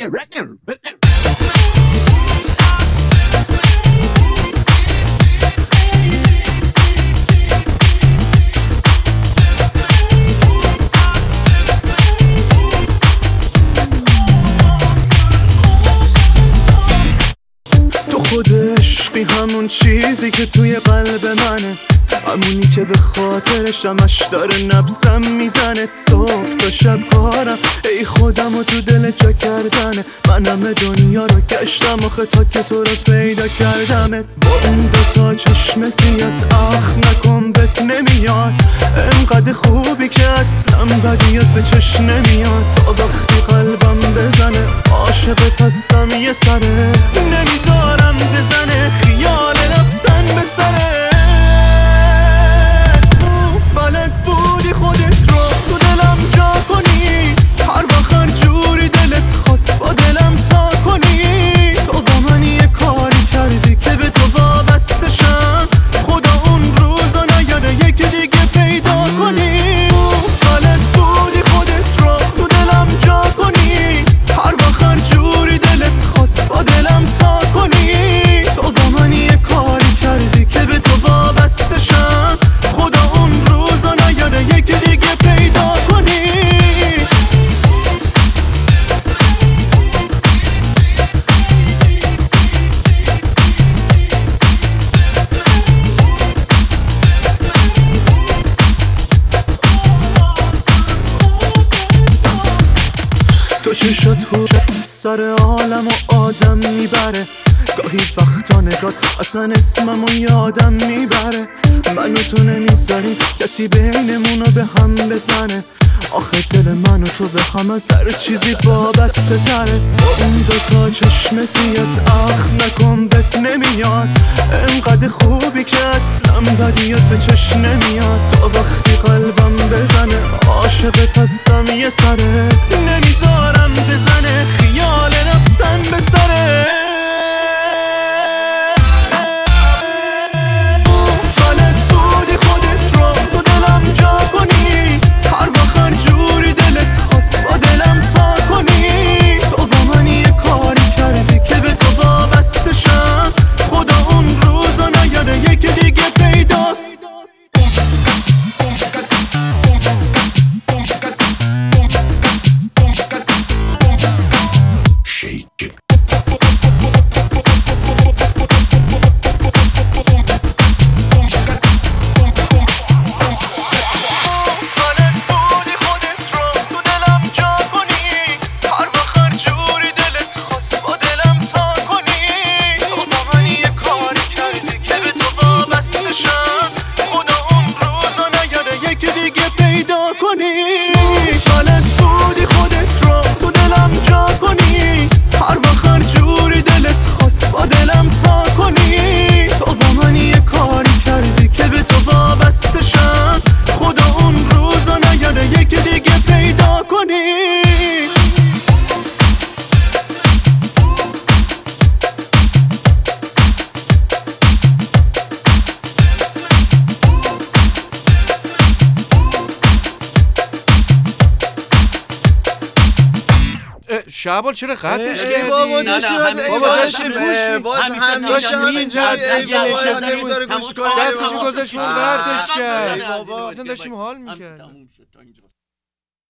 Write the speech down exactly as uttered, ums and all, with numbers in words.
خود عشقی همون چیزی که توی قلب منه، همونی که به خاطرش همش داره نبضم میزنه. صبح تا شب کارم ای خودم و تو دل جا کردنه. من همه دنیا رو گشتم آخه تا که تو رو پیدا کردمت. با اون دوتا چشم سیات آخ نکن بهت نمیاد، انقدر خوبی که اصلا بدیات به چشم نمیاد. تا وقتی قلبم بزنه عاشقت هستم یه سره، نمیذارم بزنه خیال رفتن به سره. بلد بودی خودت رو تو دلم جا کنی، هر وقت هر جوری دلت خواست با دلم تا کنی. تو با من یه کاری کردی که به تو وابسته شم، خدا اون روزا نیاره یکی دیگه پیدا کنی. بلد بودی خودت رو تو دلم جا کنی، هر وقت هر جوری دلت خواست با دلم تا کنی. تو با من یه کاری کردی که به تو وابسته شم، خدا اون روزا نیاره یکی دیگه پیدا کنی. تو چشات هو سر عالم و آدم میبره، گاهی وقتا نگات اصلا اسممو یادم میبره. من و تو نمیذاریم کسی بینمونو به هم بزنه، آخه دل من و تو به هم از هر چیزی وابسته تره. اون دوتا چشم سیات آخ نکن بهت نمیاد، انقدر خوبی که اصلا بدیات به چشم نمیاد. تا وقتی قلبم بزنه عاشقت هستم یه سره، نمیذارم بزنه خیال رفتن به سره. شعبان چرا قطعش کردی؟ بابا داشتیم بابا داشتیم باز همیشه میزد اگه نشسته بود گوش دستشو گذاشت اون قطعش کرد بابا اصلا داشتیم حال میکرد.